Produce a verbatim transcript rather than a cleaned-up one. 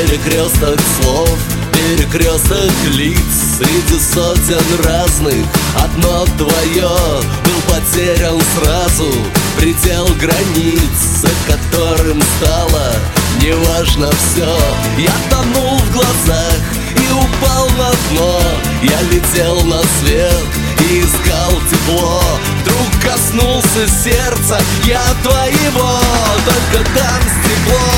Перекресток слов, перекресток лиц, среди сотен разных одно твое. Был потерян сразу предел границ, за которым стало неважно все. Я тонул в глазах и упал на дно. Я летел на свет и искал тепло. Вдруг коснулся сердца я твоего. Только там стекло.